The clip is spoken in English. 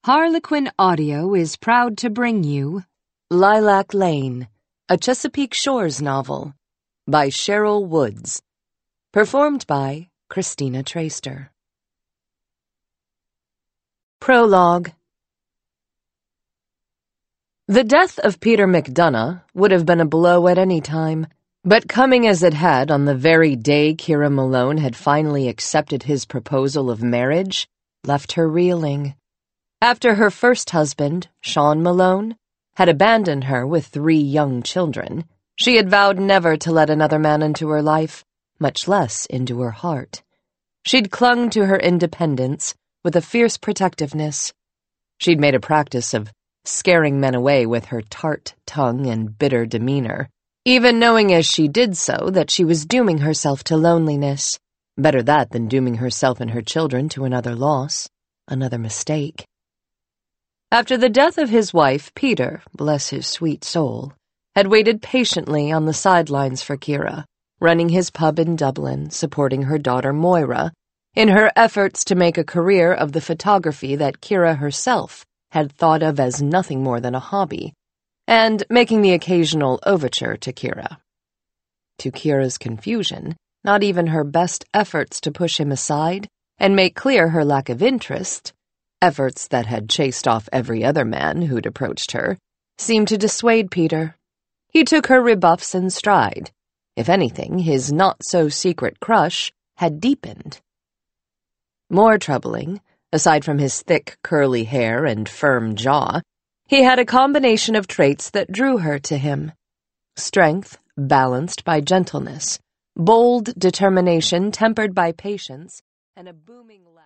Harlequin Audio is proud to bring you Lilac Lane, a Chesapeake Shores novel by Cheryl Woods, performed by Christina Traister. Prologue. The death of Peter McDonough would have been a blow at any time, but coming as it had on the very day Kira Malone had finally accepted his proposal of marriage, left her reeling. After her first husband, Sean Malone, had abandoned her with 3 young children, she had vowed never to let another man into her life, much less into her heart. She'd clung to her independence with a fierce protectiveness. She'd made a practice of scaring men away with her tart tongue and bitter demeanor, even knowing as she did so that she was dooming herself to loneliness. Better that than dooming herself and her children to another loss, another mistake. After the death of his wife, Peter, bless his sweet soul, had waited patiently on the sidelines for Kira, running his pub in Dublin, supporting her daughter Moira, in her efforts to make a career of the photography that Kira herself had thought of as nothing more than a hobby, and making the occasional overture to Kira. To Kira's confusion, not even her best efforts to push him aside and make clear her lack of interest, efforts that had chased off every other man who'd approached her, seemed to dissuade Peter. He took her rebuffs in stride. If anything, his not-so-secret crush had deepened. More troubling, aside from his thick, curly hair and firm jaw, he had a combination of traits that drew her to him. Strength, balanced by gentleness, bold determination tempered by patience, and a booming